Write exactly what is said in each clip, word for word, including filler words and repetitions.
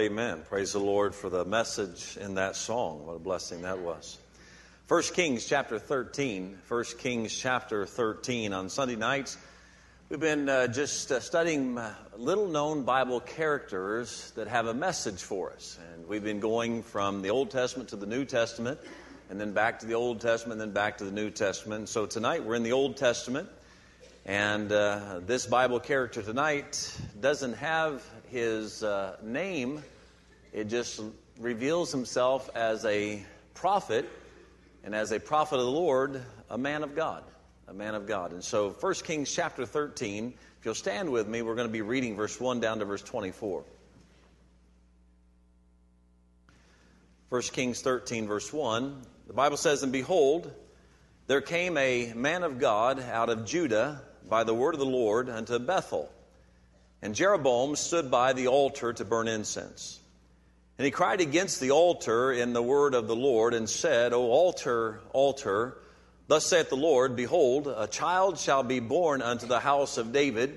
amen. Praise the Lord for the message in that song. What a blessing that was. First Kings chapter thirteen. First Kings chapter thirteen. On Sunday nights, we've been uh, just uh, studying uh, little-known Bible characters that have a message for us. And we've been going from the Old Testament to the New Testament, and then back to the Old Testament, and then back to the New Testament. And so tonight we're in the Old Testament. And uh, this Bible character tonight doesn't have his uh, name. It just reveals himself as a prophet, and as a prophet of the Lord, a man of God, a man of God. And so First Kings chapter thirteen, if you'll stand with me, we're going to be reading verse one down to verse twenty-four. First Kings thirteen, verse one, the Bible says, "And behold, there came a man of God out of Judah by the word of the Lord unto Bethel. And Jeroboam stood by the altar to burn incense. And he cried against the altar in the word of the Lord, and said, O altar, altar, thus saith the Lord, Behold, a child shall be born unto the house of David,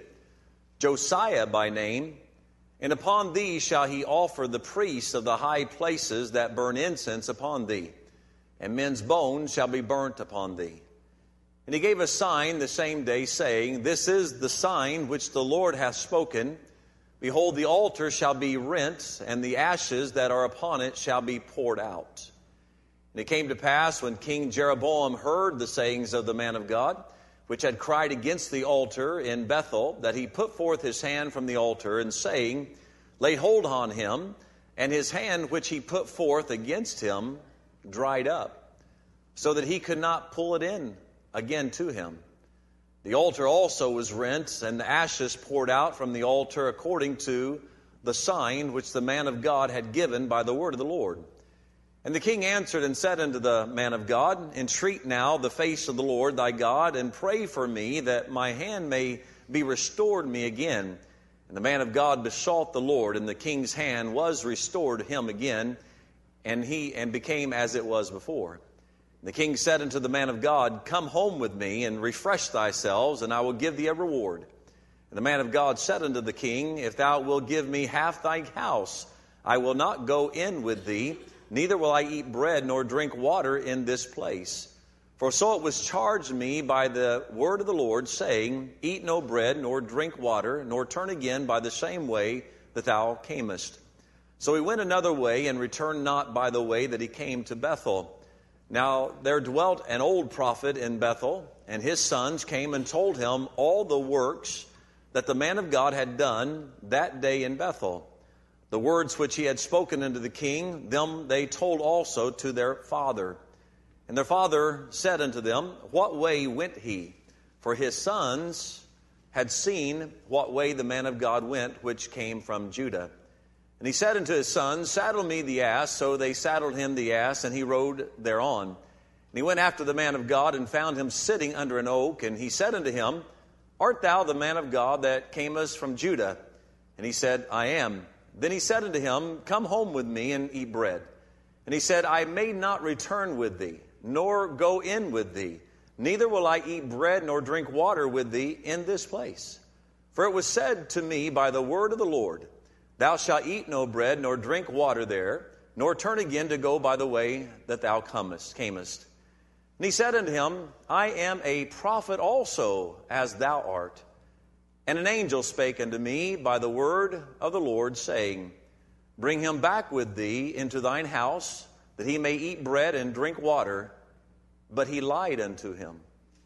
Josiah by name, and upon thee shall he offer the priests of the high places that burn incense upon thee, and men's bones shall be burnt upon thee. And he gave a sign the same day, saying, This is the sign which the Lord hath spoken. Behold, the altar shall be rent, and the ashes that are upon it shall be poured out. And it came to pass, when King Jeroboam heard the sayings of the man of God, which had cried against the altar in Bethel, that he put forth his hand from the altar, and saying, laid hold on him, and his hand which he put forth against him dried up, so that he could not pull it in again to him. The altar also was rent, and the ashes poured out from the altar according to the sign which the man of God had given by the word of the Lord. And the king answered and said unto the man of God, Entreat now the face of the Lord thy God, and pray for me, that my hand may be restored me again. And the man of God besought the Lord, and the king's hand was restored him again, and he and became as it was before. The king said unto the man of God, Come home with me, and refresh thyself, and I will give thee a reward. And the man of God said unto the king, If thou wilt give me half thy house, I will not go in with thee, neither will I eat bread nor drink water in this place. For so it was charged me by the word of the Lord, saying, Eat no bread, nor drink water, nor turn again by the same way that thou camest. So he went another way, and returned not by the way that he came to Bethel. Now there dwelt an old prophet in Bethel, and his sons came and told him all the works that the man of God had done that day in Bethel. The words which he had spoken unto the king, them they told also to their father. And their father said unto them, What way went he? For his sons had seen what way the man of God went, which came from Judah. And he said unto his sons, Saddle me the ass. So they saddled him the ass, and he rode thereon. And he went after the man of God, and found him sitting under an oak. And he said unto him, Art thou the man of God that camest from Judah? And he said, I am. Then he said unto him, Come home with me, and eat bread. And he said, I may not return with thee, nor go in with thee, neither will I eat bread nor drink water with thee in this place. For it was said to me by the word of the Lord, Thou shalt eat no bread, nor drink water there, nor turn again to go by the way that thou comest, camest. And he said unto him, I am a prophet also, as thou art. And an angel spake unto me by the word of the Lord, saying, Bring him back with thee into thine house, that he may eat bread and drink water. But he lied unto him.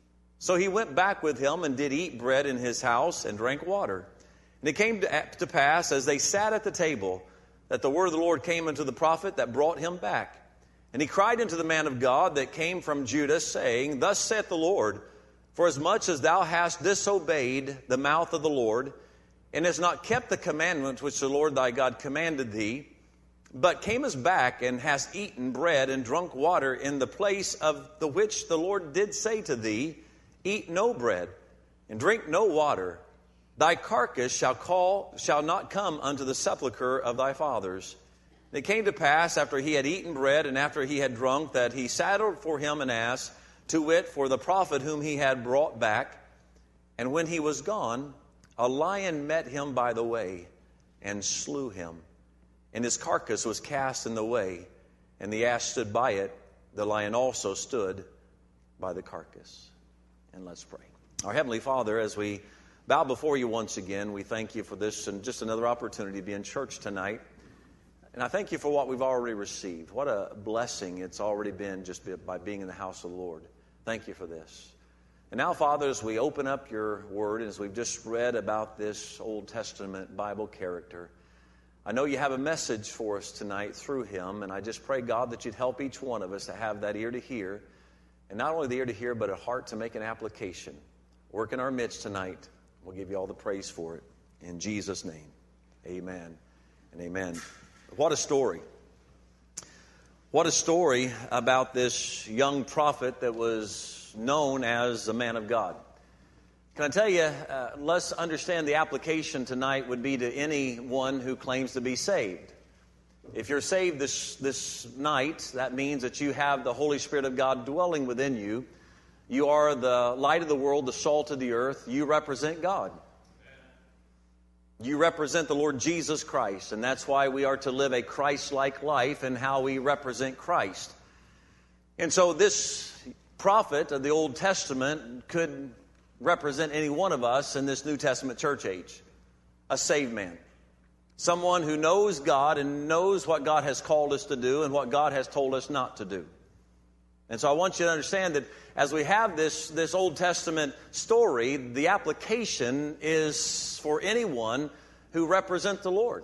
So he went back with him, and did eat bread in his house, and drank water. And it came to pass, as they sat at the table, that the word of the Lord came unto the prophet that brought him back. And he cried unto the man of God that came from Judah, saying, Thus saith the Lord, Forasmuch as thou hast disobeyed the mouth of the Lord, and hast not kept the commandment which the Lord thy God commanded thee, but camest back, and hast eaten bread and drunk water in the place of the which the Lord did say to thee, Eat no bread, and drink no water, thy carcass shall call shall not come unto the sepulchre of thy fathers. And it came to pass, after he had eaten bread, and after he had drunk, that he saddled for him an ass, to wit, for the prophet whom he had brought back. And when he was gone, a lion met him by the way, and slew him. and his carcass was cast in the way, and the ass stood by it. The lion also stood by the carcass. And let's pray. Our Heavenly Father, as we bow before you once again, we thank you for this and just another opportunity to be in church tonight. And I thank you for what we've already received. What a blessing it's already been just by being in the house of the Lord. Thank you for this. And now, Father, as we open up your word, as we've just read about this Old Testament Bible character, I know you have a message for us tonight through him, and I just pray, God, that you'd help each one of us to have that ear to hear, and not only the ear to hear, but a heart to make an application. Work in our midst tonight. We'll give you all the praise for it. In Jesus' name, amen and amen. What a story. What a story about this young prophet that was known as a man of God. Can I tell you, uh, let's understand the application tonight would be to anyone who claims to be saved. If you're saved this, this night, that means that you have the Holy Spirit of God dwelling within you. You are the light of the world, the salt of the earth. You represent God. You represent the Lord Jesus Christ, and that's why we are to live a Christ-like life in how we represent Christ. And so this prophet of the Old Testament could represent any one of us in this New Testament church age. A saved man. Someone who knows God and knows what God has called us to do and what God has told us not to do. And so I want you to understand that as we have this, this Old Testament story, the application is for anyone who represents the Lord.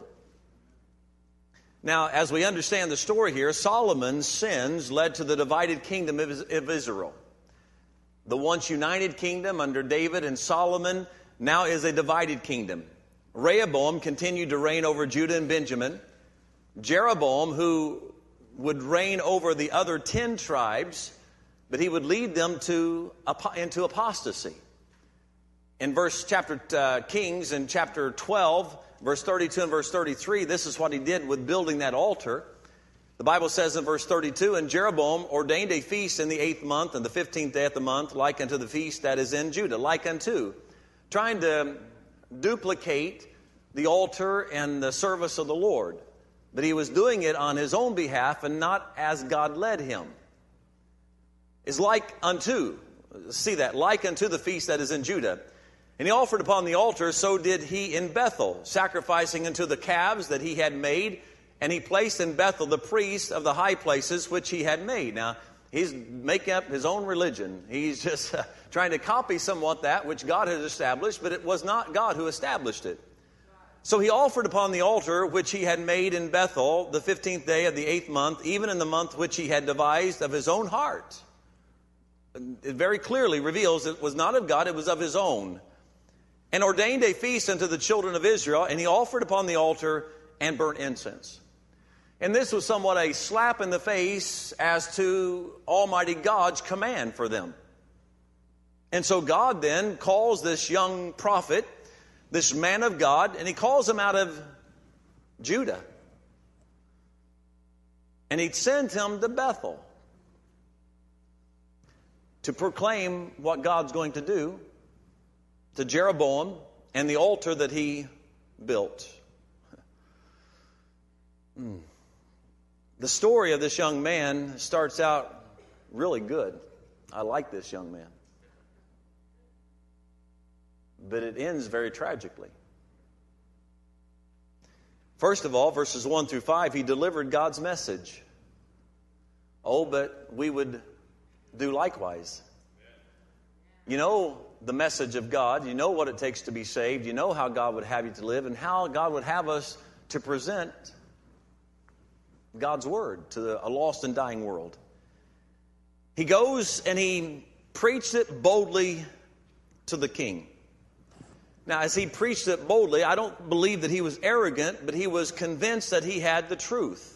Now, as we understand the story here, Solomon's sins led to the divided kingdom of Israel. The once united kingdom under David and Solomon now is a divided kingdom. Rehoboam continued to reign over Judah and Benjamin. Jeroboam, who would reign over the other ten tribes, but he would lead them to into apostasy. In verse chapter uh, Kings in chapter twelve, verse thirty-two and verse thirty-three, this is what he did with building that altar. The Bible says in verse thirty-two, and Jeroboam ordained a feast in the eighth month and the fifteenth day of the month, like unto the feast that is in Judah, like unto, trying to duplicate the altar and the service of the Lord. But he was doing it on his own behalf and not as God led him. Is like unto, see that, like unto the feast that is in Judah. And he offered upon the altar, so did he in Bethel, sacrificing unto the calves that he had made. And he placed in Bethel the priests of the high places which he had made. Now, he's making up his own religion. He's just uh, trying to copy somewhat that which God has established, but it was not God who established it. So he offered upon the altar which he had made in Bethel the fifteenth day of the eighth month, even in the month which he had devised of his own heart. It very clearly reveals it was not of God, it was of his own. And ordained a feast unto the children of Israel, and he offered upon the altar and burnt incense. And this was somewhat a slap in the face as to Almighty God's command for them. And so God then calls this young prophet, this man of God, and he calls him out of Judah. And he sends him to Bethel to proclaim what God's going to do to Jeroboam and the altar that he built. Hmm. The story of this young man starts out really good. I like this young man. But it ends very tragically. First of all, verses one through five, he delivered God's message. Oh, but we would do likewise. You know the message of God. You know what it takes to be saved. You know how God would have you to live and how God would have us to present God's word to a lost and dying world. He goes and he preached it boldly to the king. Now, as he preached it boldly, I don't believe that he was arrogant, but he was convinced that he had the truth.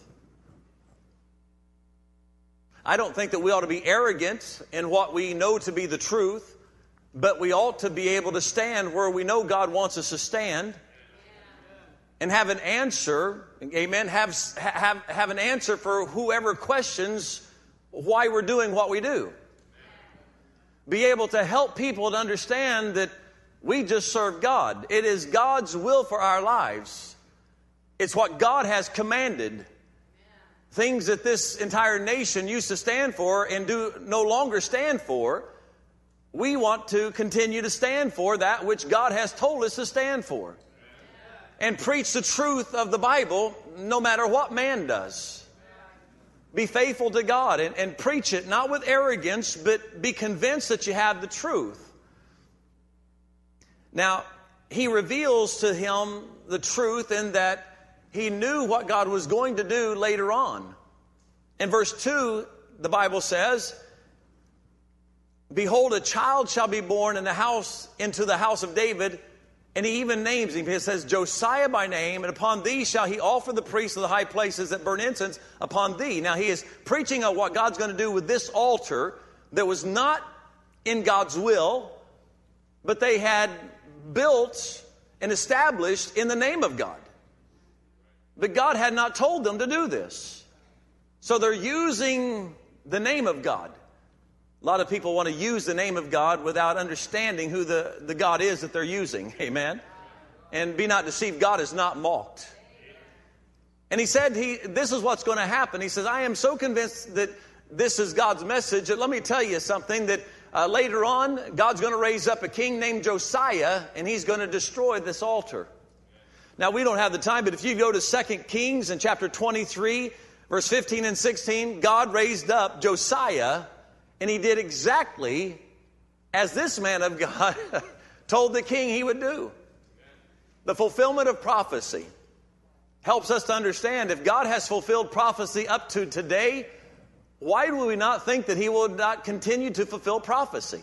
I don't think that we ought to be arrogant in what we know to be the truth, but we ought to be able to stand where we know God wants us to stand and have an answer, amen, have, have, have an answer for whoever questions why we're doing what we do. Be able to help people to understand that we just serve God. It is God's will for our lives. It's what God has commanded. Things that this entire nation used to stand for and do no longer stand for, we want to continue to stand for that which God has told us to stand for. And preach the truth of the Bible no matter what man does. Be faithful to God and, and preach it, not with arrogance, but be convinced that you have the truth. Now, he reveals to him the truth in that he knew what God was going to do later on. In verse two, the Bible says, "Behold, a child shall be born in the house, into the house of David," and he even names him. He says, "Josiah by name, and upon thee shall he offer the priests of the high places that burn incense upon thee." Now he is preaching of what God's going to do with this altar that was not in God's will, but they had built and established in the name of God. But God had not told them to do this. So they're using the name of God. A lot of people want to use the name of God without understanding who the, the God is that they're using. Amen. And be not deceived, God is not mocked. And he said, he, this is what's going to happen. He says, I am so convinced that this is God's message that let me tell you something, that uh, later on, God's going to raise up a king named Josiah, and he's going to destroy this altar. Now, we don't have the time, but if you go to Second Kings in chapter twenty-three, verse fifteen and sixteen, God raised up Josiah, and he did exactly as this man of God told the king he would do. The fulfillment of prophecy helps us to understand if God has fulfilled prophecy up to today, why do we not think that he will not continue to fulfill prophecy?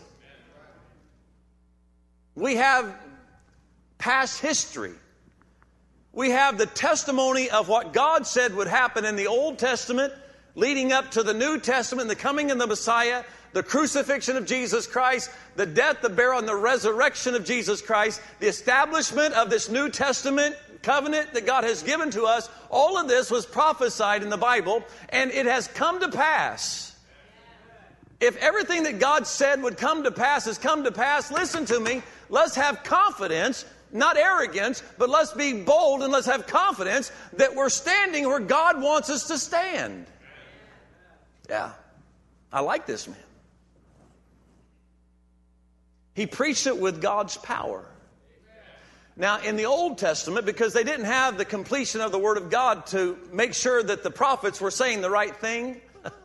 We have past history. We have the testimony of what God said would happen in the Old Testament, leading up to the New Testament, the coming of the Messiah, the crucifixion of Jesus Christ, the death, the burial, and the resurrection of Jesus Christ, the establishment of this New Testament covenant that God has given to us. All of this was prophesied in the Bible, and it has come to pass. If everything that God said would come to pass has come to pass, listen to me, let's have confidence. Not arrogance, but let's be bold and let's have confidence that we're standing where God wants us to stand. Yeah, I like this man. He preached it with God's power. Now, in the Old Testament, because they didn't have the completion of the Word of God to make sure that the prophets were saying the right thing,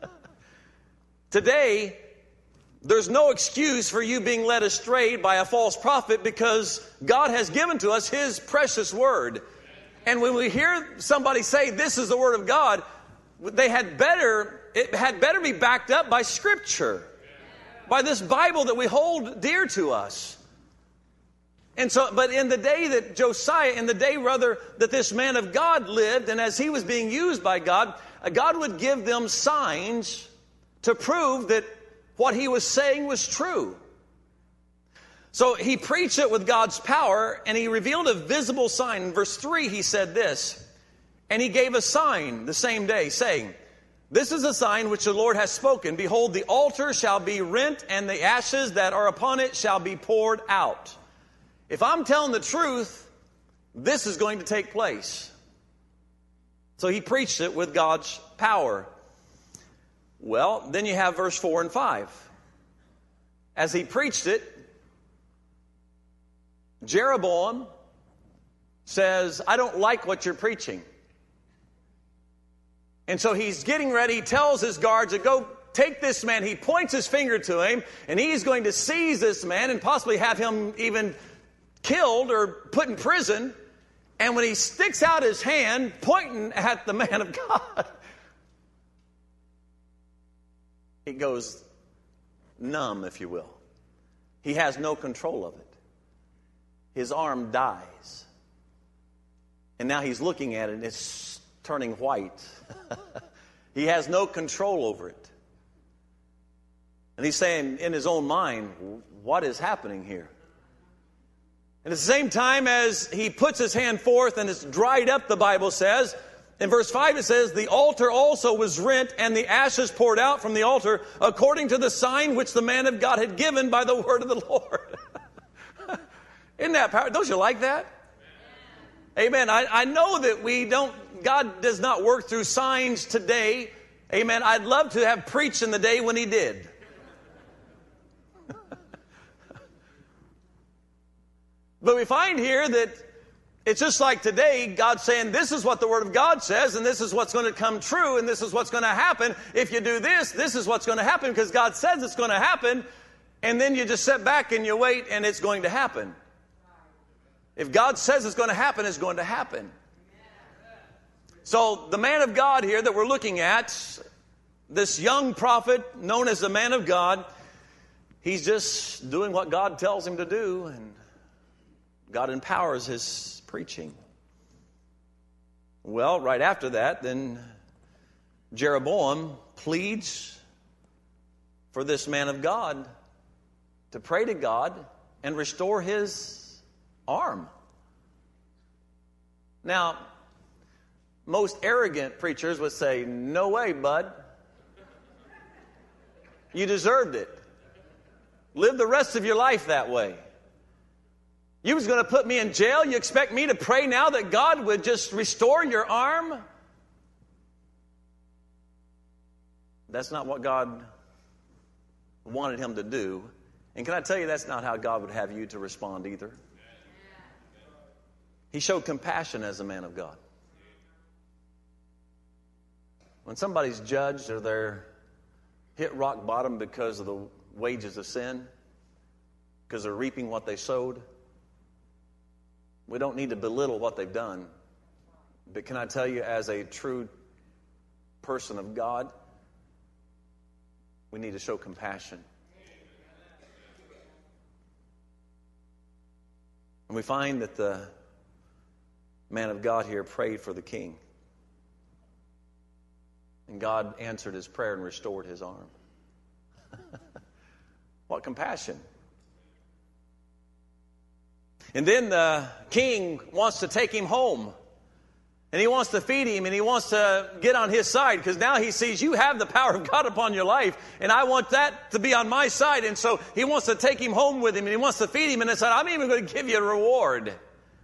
today, there's no excuse for you being led astray by a false prophet because God has given to us His precious Word. And when we hear somebody say this is the Word of God, they had better, it had better be backed up by Scripture, by this Bible that we hold dear to us. And so, but in the day that Josiah, in the day rather that this man of God lived, and as he was being used by God, God would give them signs to prove that what he was saying was true. So he preached it with God's power, and he revealed a visible sign. In verse three, he said this, and he gave a sign the same day, saying, this is a sign which the Lord has spoken. Behold, the altar shall be rent, and the ashes that are upon it shall be poured out. If I'm telling the truth, this is going to take place. So he preached it with God's power. Well, then you have verse four and five. As he preached it, Jeroboam says, I don't like what you're preaching. And so he's getting ready. He tells his guards to go take this man. He points his finger to him, and he's going to seize this man and possibly have him even killed or put in prison. And when he sticks out his hand, pointing at the man of God, it goes numb, if you will. He has no control of it. His arm dies. And now he's looking at it, and it's turning white. He has no control over it. And he's saying in his own mind, what is happening here? And at the same time as he puts his hand forth and it's dried up, the Bible says, in verse five it says, the altar also was rent and the ashes poured out from the altar according to the sign which the man of God had given by the word of the Lord. Isn't that powerful? Don't you like that? Amen. I, I know that we don't, God does not work through signs today. Amen. I'd love to have preached in the day when He did. But we find here that it's just like today, God's saying, this is what the Word of God says, and this is what's going to come true, and this is what's going to happen. If you do this, this is what's going to happen, because God says it's going to happen, and then you just sit back and you wait, and it's going to happen. If God says it's going to happen, it's going to happen. So the man of God here that we're looking at, this young prophet known as the man of God, he's just doing what God tells him to do, and God empowers his preaching. Well, right after that, then Jeroboam pleads for this man of God to pray to God and restore his arm. Now, most arrogant preachers would say, no way, bud. You deserved it. Live the rest of your life that way. You was going to put me in jail. You expect me to pray now that God would just restore your arm? That's not what God wanted him to do. And can I tell you, that's not how God would have you to respond either. He showed compassion as a man of God. When somebody's judged or they're hit rock bottom because of the wages of sin, because they're reaping what they sowed, we don't need to belittle what they've done. But can I tell you, as a true person of God, we need to show compassion. And we find that the man of God here prayed for the king. And God answered his prayer and restored his arm. What compassion. And then the king wants to take him home. And he wants to feed him, and he wants to get on his side, because now he sees you have the power of God upon your life, and I want that to be on my side. And so he wants to take him home with him, and he wants to feed him, and he said, I'm even going to give you a reward.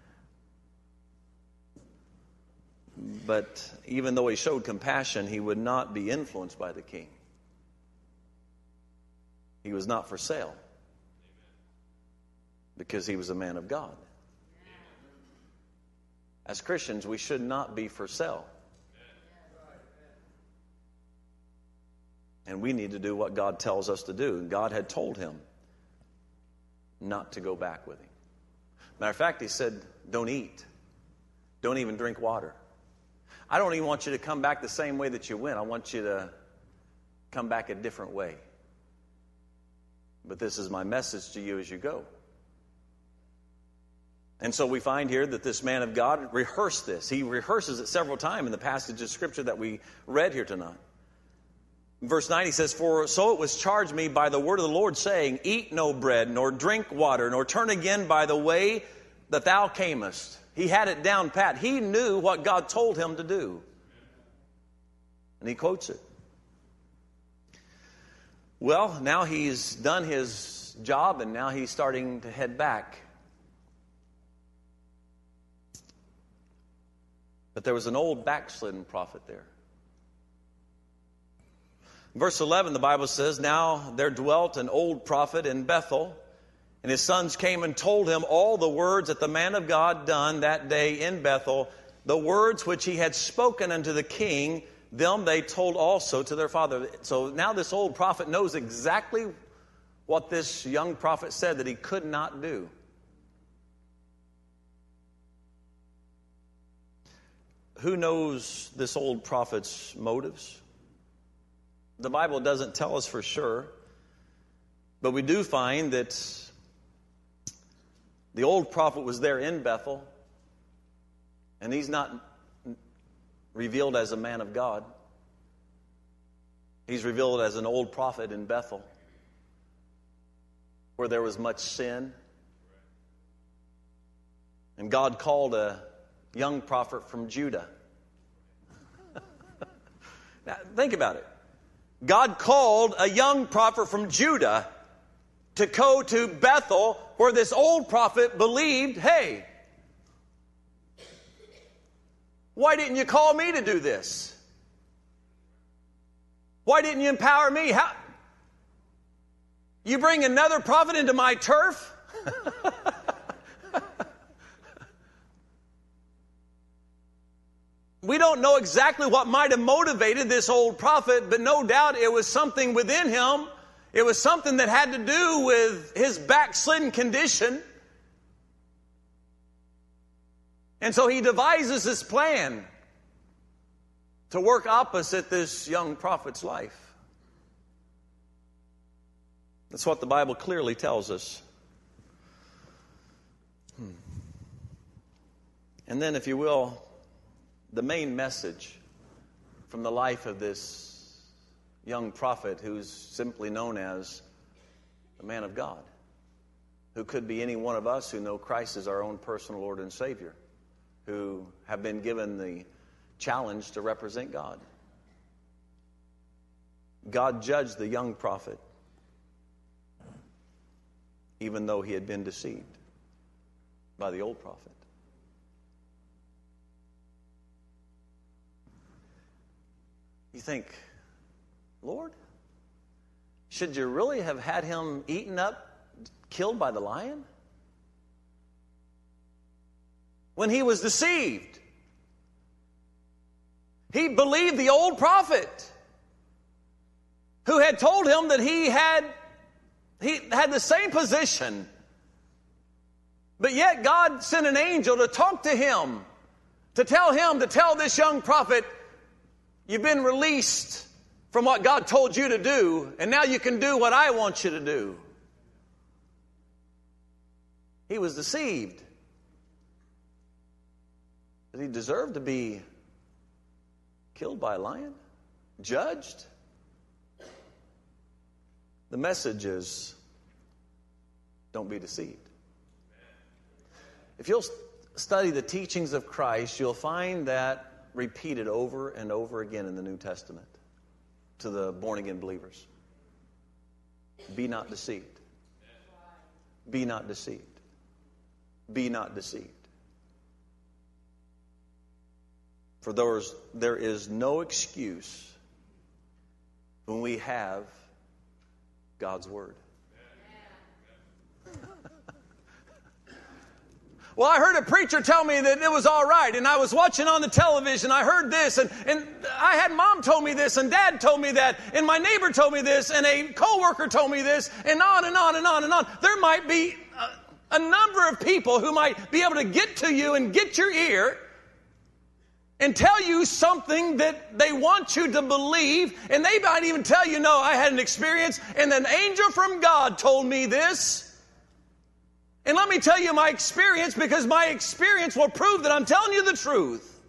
But even though he showed compassion, he would not be influenced by the king. He was not for sale, because he was a man of God. As Christians, we should not be for sale. And we need to do what God tells us to do. And God had told him not to go back with him. Matter of fact, he said, don't eat. Don't even drink water. I don't even want you to come back the same way that you went. I want you to come back a different way. But this is my message to you as you go. And so we find here that this man of God rehearsed this. He rehearses it several times in the passage of Scripture that we read here tonight. In verse nine, he says, For so it was charged me by the word of the Lord, saying, Eat no bread, nor drink water, nor turn again by the way that thou camest. He had it down pat. He knew what God told him to do. And he quotes it. Well, now he's done his job, and now he's starting to head back. But there was an old backslidden prophet there. Verse eleven, the Bible says, Now there dwelt an old prophet in Bethel, and his sons came and told him all the words that the man of God done that day in Bethel, the words which he had spoken unto the king, them they told also to their father. So now this old prophet knows exactly what this young prophet said that he could not do. Who knows this old prophet's motives? The Bible doesn't tell us for sure, but we do find that the old prophet was there in Bethel, and he's not revealed as a man of God. He's revealed as an old prophet in Bethel, where there was much sin. And God called a young prophet from Judah. Now, think about it. God called a young prophet from Judah to go to Bethel, where this old prophet believed, hey, Why didn't you call me to do this? Why didn't you empower me? How? You bring another prophet into my turf? We don't know exactly what might have motivated this old prophet, but no doubt it was something within him. It was something that had to do with his backslidden condition. And so he devises this plan to work opposite this young prophet's life. That's what the Bible clearly tells us. Hmm. And then, if you will, the main message from the life of this young prophet, who's simply known as the man of God, who could be any one of us who know Christ as our own personal Lord and Savior, who have been given the challenge to represent God. God judged the young prophet, even though he had been deceived by the old prophet. You think, Lord, should you really have had him eaten up, killed by the lion? When he was deceived, he believed the old prophet who had told him that he had he had the same position, but yet God sent an angel to talk to him, to tell him, to tell this young prophet, you've been released from what God told you to do, and now you can do what I want you to do. He was deceived. Did he deserve to be killed by a lion? Judged? The message is, don't be deceived. If you'll study the teachings of Christ, you'll find that repeated over and over again in the New Testament to the born-again believers. Be not deceived. Be not deceived. Be not deceived. For those, there is no excuse when we have God's Word. Well, I heard a preacher tell me that it was all right, and I was watching on the television, I heard this, and, and I had mom told me this, and dad told me that, and my neighbor told me this, and a coworker told me this, and on and on and on and on. There might be a, a number of people who might be able to get to you and get your ear and tell you something that they want you to believe, and they might even tell you, no, I had an experience, and an angel from God told me this. And let me tell you my experience, because my experience will prove that I'm telling you the truth.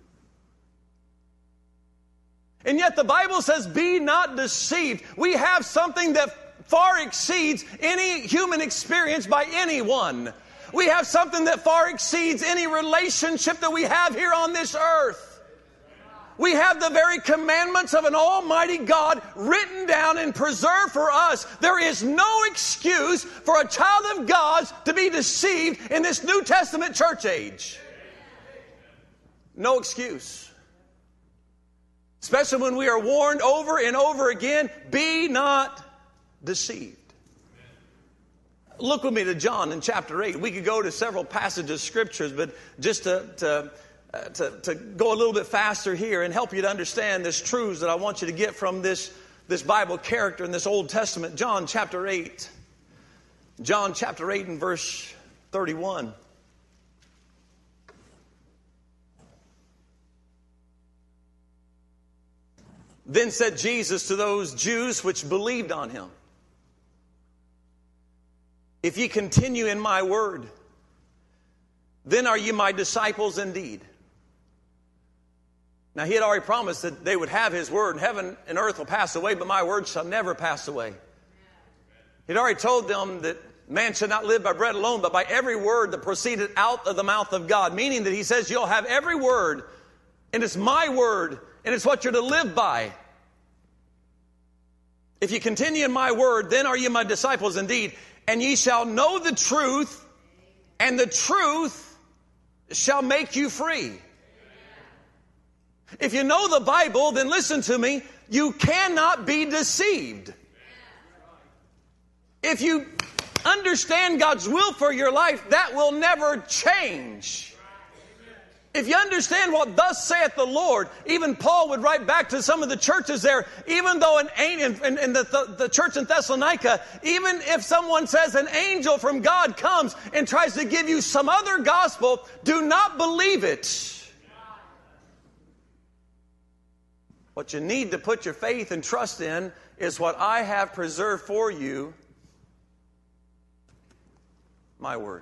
And yet the Bible says, be not deceived. We have something that far exceeds any human experience by anyone. We have something that far exceeds any relationship that we have here on this earth. We have the very commandments of an almighty God written down and preserved for us. There is no excuse for a child of God to be deceived in this New Testament church age. No excuse. Especially when we are warned over and over again, be not deceived. Look with me to John in chapter eight. We could go to several passages of scriptures, but just to... to Uh, to, to go a little bit faster here and help you to understand this truths that I want you to get from this, this Bible character in this Old Testament. John chapter eight. John chapter eight and verse thirty-one. Then said Jesus to those Jews which believed on him, if ye continue in my word, then are ye my disciples indeed. Now, he had already promised that they would have his word, and heaven and earth will pass away, but my word shall never pass away. He'd already told them that man should not live by bread alone, but by every word that proceeded out of the mouth of God. Meaning that he says you'll have every word, and it's my word, and it's what you're to live by. If you continue in my word, then are ye my disciples indeed, and ye shall know the truth, and the truth shall make you free. If you know the Bible, then listen to me, you cannot be deceived. If you understand God's will for your life, that will never change. If you understand what thus saith the Lord, even Paul would write back to some of the churches there, even though an in, in, in the, the, the church in Thessalonica, even if someone says an angel from God comes and tries to give you some other gospel, do not believe it. What you need to put your faith and trust in is what I have preserved for you, my word.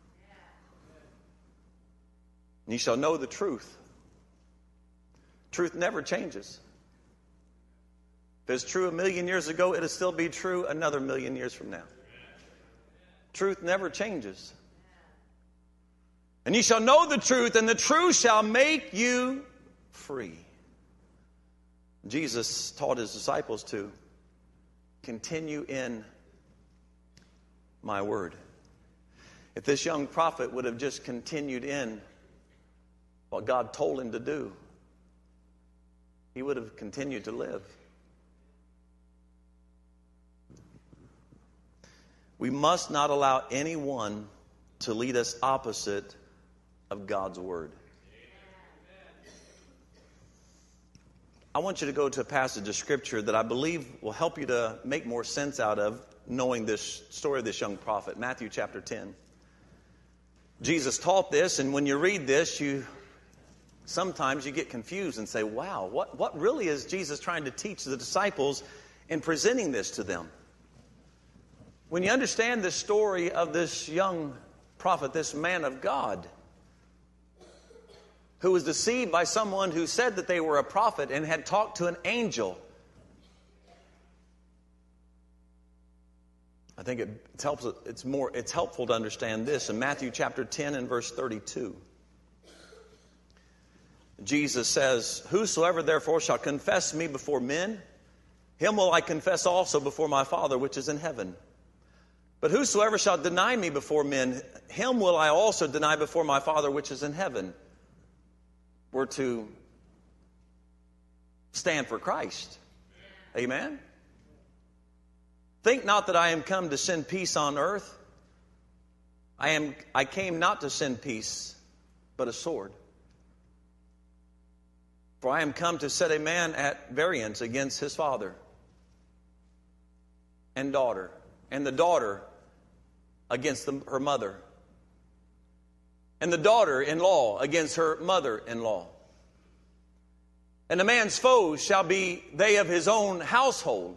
And you shall know the truth. Truth never changes. If it's true a million years ago, it'll still be true another million years from now. Truth never changes. And you shall know the truth, and the truth shall make you free. Jesus taught his disciples to continue in my word. If this young prophet would have just continued in what God told him to do, he would have continued to live. We must not allow anyone to lead us opposite of God's word. I want you to go to a passage of Scripture that I believe will help you to make more sense out of knowing this story of this young prophet. Matthew chapter ten. Jesus taught this, and when you read this, you sometimes you get confused and say, wow, what, what really is Jesus trying to teach the disciples in presenting this to them? When you understand the story of this young prophet, this man of God, who was deceived by someone who said that they were a prophet and had talked to an angel. I think it helps. It's more. It's helpful to understand this in Matthew chapter ten and verse thirty-two. Jesus says, "Whosoever therefore shall confess me before men, him will I confess also before my Father which is in heaven. But whosoever shall deny me before men, him will I also deny before my Father which is in heaven." We're to stand for Christ. Amen? Think not that I am come to send peace on earth. I am. I came not to send peace, but a sword. For I am come to set a man at variance against his father and daughter, and the daughter against the, her mother, and the daughter-in-law against her mother-in-law. And a man's foes shall be they of his own household.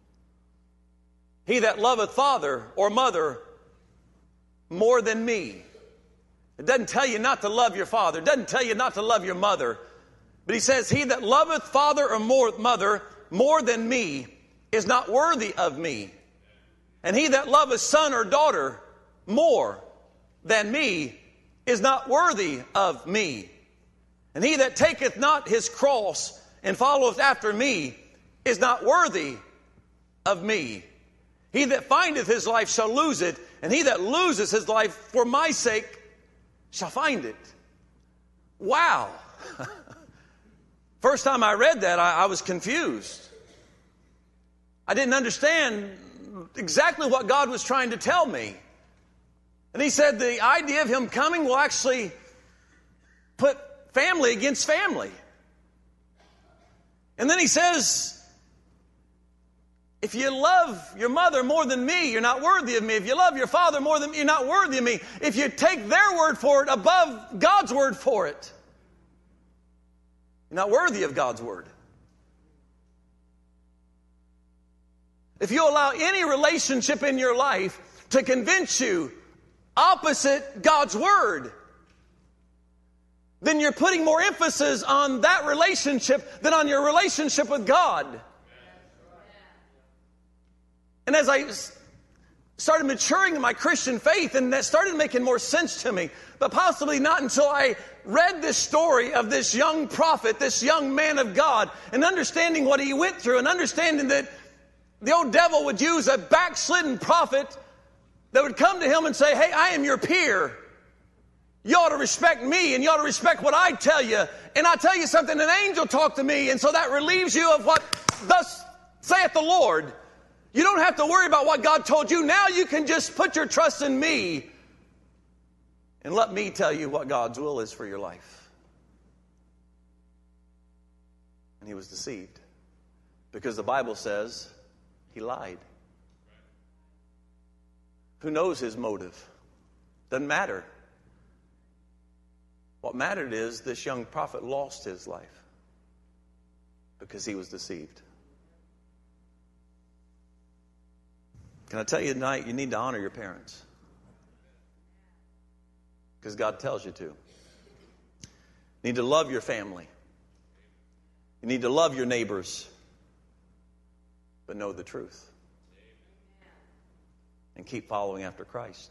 He that loveth father or mother more than me. It doesn't tell you not to love your father. It doesn't tell you not to love your mother. But he says, he that loveth father or more, mother more than me is not worthy of me. And he that loveth son or daughter more than me is not worthy of me. And he that taketh not his cross and followeth after me is not worthy of me. He that findeth his life shall lose it, and he that loses his life for my sake shall find it. Wow. First time I read that, I, I was confused. I didn't understand exactly what God was trying to tell me. And he said the idea of him coming will actually put family against family. And then he says, if you love your mother more than me, you're not worthy of me. If you love your father more than me, you're not worthy of me. If you take their word for it above God's word for it, you're not worthy of God's word. If you allow any relationship in your life to convince you opposite God's word, then you're putting more emphasis on that relationship than on your relationship with God. And as I started maturing in my Christian faith, and that started making more sense to me, but possibly not until I read this story of this young prophet, this young man of God, and understanding what he went through, and understanding that the old devil would use a backslidden prophet that would come to him and say, hey, I am your peer. You ought to respect me, and you ought to respect what I tell you. And I tell you something, an angel talked to me, and so that relieves you of what thus saith the Lord. You don't have to worry about what God told you. Now you can just put your trust in me and let me tell you what God's will is for your life. And he was deceived because the Bible says he lied. Who knows his motive? Doesn't matter. What mattered is this young prophet lost his life because he was deceived. Can I tell you tonight, you need to honor your parents because God tells you to. You need to love your family. You need to love your neighbors, but know the truth and keep following after Christ.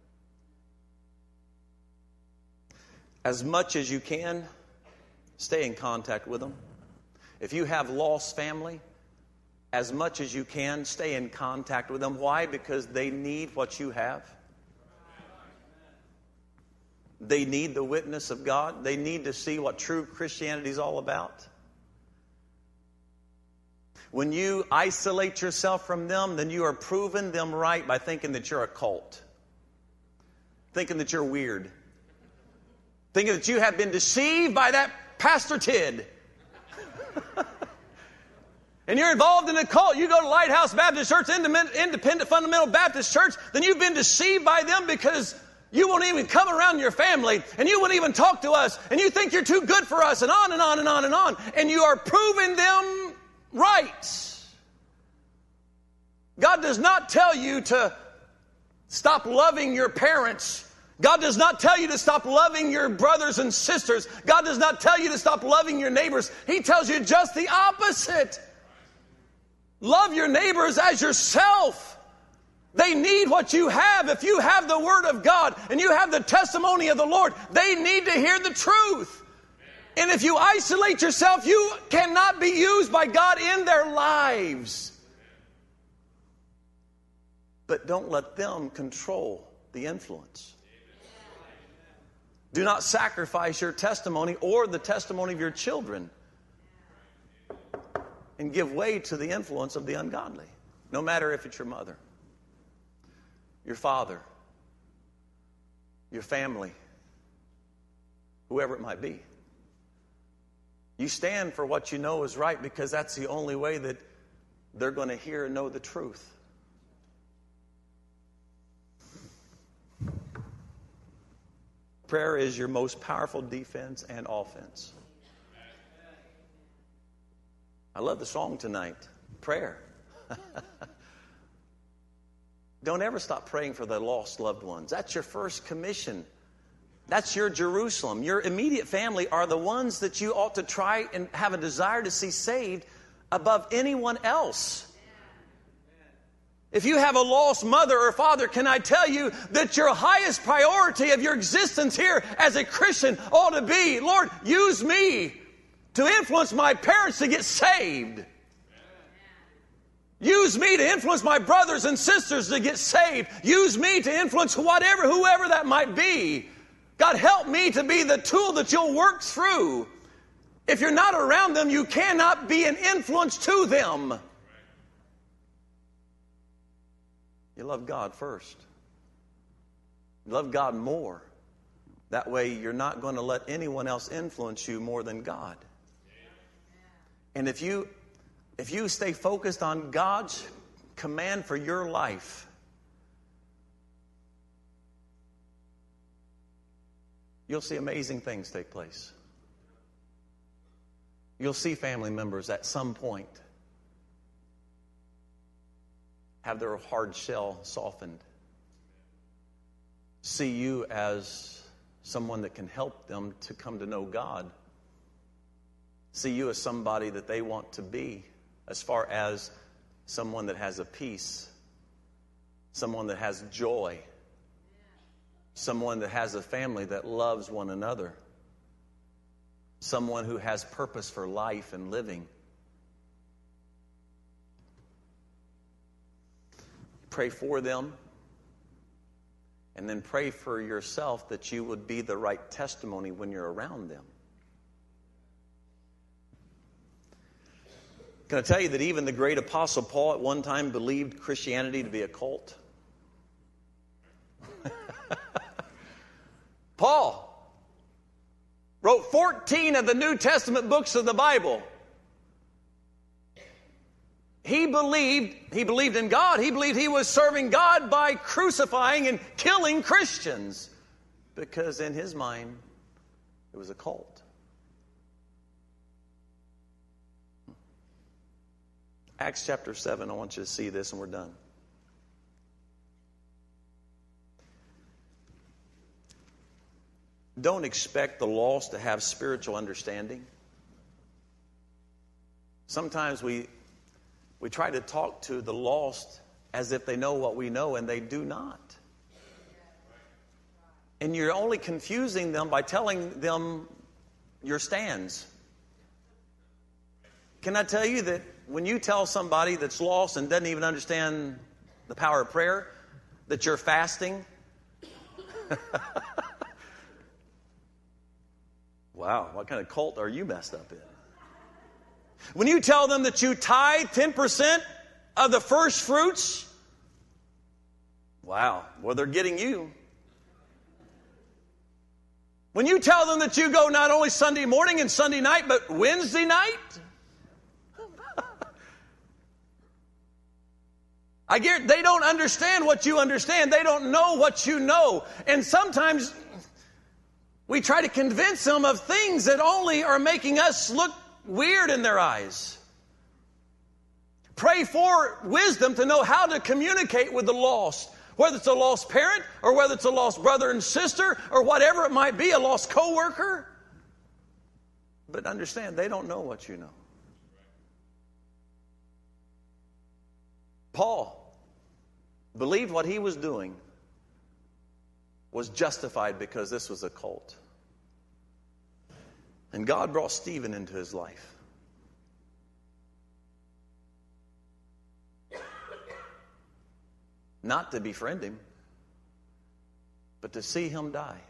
As much as you can, stay in contact with them. If you have lost family, as much as you can, stay in contact with them. Why? Because they need what you have. They need the witness of God. They need to see what true Christianity is all about. When you isolate yourself from them, then you are proving them right by thinking that you're a cult. Thinking that you're weird. Thinking that you have been deceived by that Pastor Tid. And you're involved in a cult. You go to Lighthouse Baptist Church, Independent Fundamental Baptist Church, then you've been deceived by them because you won't even come around your family, and you won't even talk to us, and you think you're too good for us, and on and on and on and on. And you are proving them right. God does not tell you to stop loving your parents. God does not tell you to stop loving your brothers and sisters. God does not tell you to stop loving your neighbors. He tells you just the opposite. Love your neighbors as yourself. They need what you have. If you have the Word of God and you have the testimony of the Lord, they need to hear the truth. And if you isolate yourself, you cannot be used by God in their lives. But don't let them control the influence. Do not sacrifice your testimony or the testimony of your children and give way to the influence of the ungodly, no matter if it's your mother, your father, your family, whoever it might be. You stand for what you know is right because that's the only way that they're going to hear and know the truth. Prayer is your most powerful defense and offense. I love the song tonight, prayer. Don't ever stop praying for the lost loved ones. That's your first commission. That's your Jerusalem. Your immediate family are the ones that you ought to try and have a desire to see saved above anyone else. If you have a lost mother or father, can I tell you that your highest priority of your existence here as a Christian ought to be, Lord, use me to influence my parents to get saved. Use me to influence my brothers and sisters to get saved. Use me to influence whatever, whoever that might be. God, help me to be the tool that you'll work through. If you're not around them, you cannot be an influence to them. You love God first. You love God more. That way you're not going to let anyone else influence you more than God. And if you if you stay focused on God's command for your life, you'll see amazing things take place. You'll see family members at some point have their hard shell softened. See you as someone that can help them to come to know God. See you as somebody that they want to be, as far as someone that has a peace, someone that has joy, someone that has a family that loves one another, someone who has purpose for life and living. Pray for them And then pray for yourself that you would be the right testimony when you're around them. Can I tell you that even the great apostle Paul at one time believed Christianity to be a cult? Paul wrote fourteen of the New Testament books of the Bible. He believed, he believed in God. He believed he was serving God by crucifying and killing Christians. Because in his mind, it was a cult. Acts chapter seven, I want you to see this and we're done. Don't expect the lost to have spiritual understanding. Sometimes we we try to talk to the lost as if they know what we know, and they do not. And you're only confusing them by telling them your stands. Can I tell you that when you tell somebody that's lost and doesn't even understand the power of prayer, that you're fasting? Wow, what kind of cult are you messed up in? When you tell them that you tithe ten percent of the first fruits, wow, well, they're getting you. When you tell them that you go not only Sunday morning and Sunday night, but Wednesday night, I guarantee they don't understand what you understand. They don't know what you know. And sometimes we try to convince them of things that only are making us look weird in their eyes. Pray for wisdom to know how to communicate with the lost. Whether it's a lost parent or whether it's a lost brother and sister or whatever it might be, a lost coworker. But understand, they don't know what you know. Paul believed what he was doing was justified because this was a cult. And God brought Stephen into his life. Not to befriend him, but to see him die.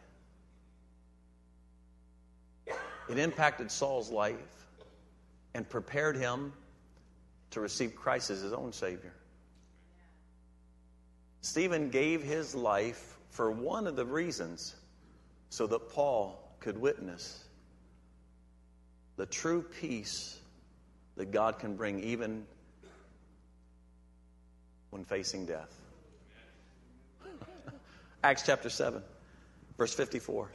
It impacted Saul's life and prepared him to receive Christ as his own Savior. Stephen gave his life for one of the reasons so that Paul could witness the true peace that God can bring even when facing death. Acts chapter seven, verse fifty-four.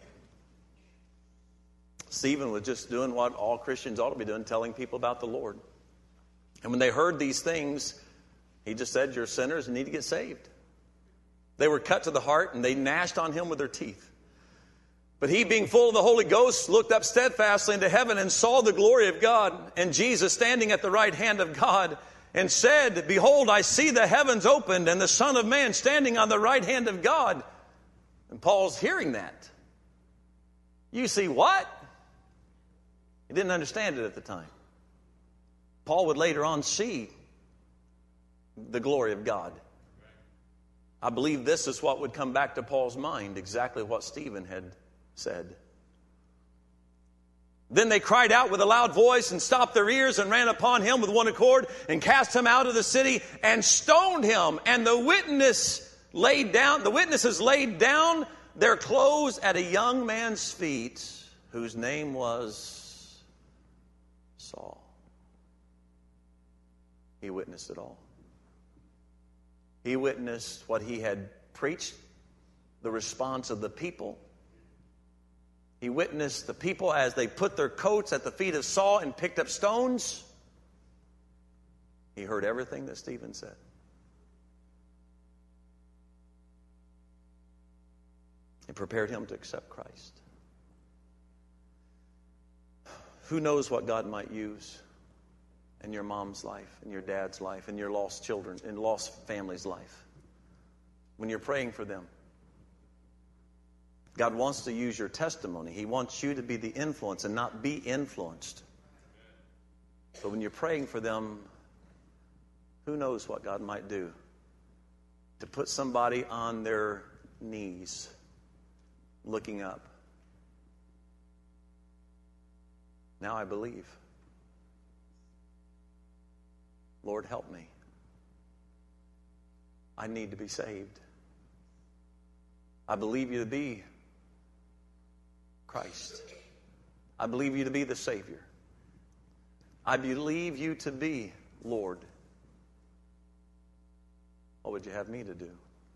Stephen was just doing what all Christians ought to be doing, telling people about the Lord. And when they heard these things, he just said, "You're sinners and need to get saved." They were cut to the heart and they gnashed on him with their teeth. But he, being full of the Holy Ghost, looked up steadfastly into heaven and saw the glory of God and Jesus standing at the right hand of God, and said, "Behold, I see the heavens opened and the Son of Man standing on the right hand of God." And Paul's hearing that. You see what? He didn't understand it at the time. Paul would later on see the glory of God. I believe this is what would come back to Paul's mind, exactly what Stephen had said. Then they cried out with a loud voice and stopped their ears and ran upon him with one accord and cast him out of the city and stoned him. And the witness laid down, the witnesses laid down their clothes at a young man's feet, whose name was Saul. He witnessed it all. He witnessed what he had preached, the response of the people. He witnessed the people as they put their coats at the feet of Saul and picked up stones. He heard everything that Stephen said. It prepared him to accept Christ. Who knows what God might use in your mom's life, in your dad's life, in your lost children, in lost family's life. When you're praying for them, God wants to use your testimony. He wants you to be the influence and not be influenced. But when you're praying for them, who knows what God might do to put somebody on their knees, looking up. Now I believe. Lord, help me. I need to be saved. I believe you to be Christ. I believe you to be the Savior. I believe you to be Lord. What would you have me to do?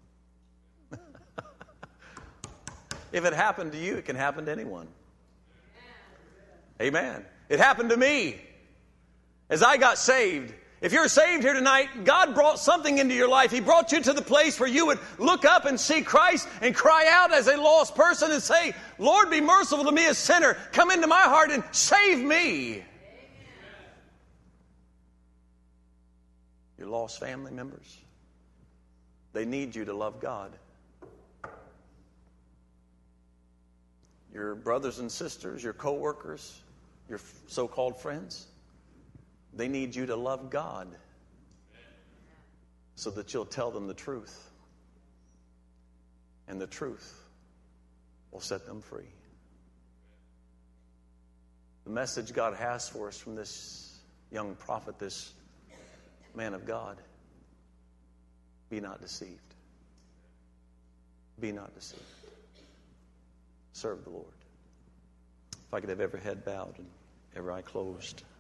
If it happened to you, it can happen to anyone. Amen. It happened to me as I got saved. If you're saved here tonight, God brought something into your life. He brought you to the place where you would look up and see Christ and cry out as a lost person and say, Lord, be merciful to me, a sinner. Come into my heart and save me. Amen. Your lost family members, they need you to love God. Your brothers and sisters, your co-workers, your so-called friends, they need you to love God so that you'll tell them the truth. And the truth will set them free. The message God has for us from this young prophet, this man of God, be not deceived. Be not deceived. Serve the Lord. If I could have every head bowed and every eye closed.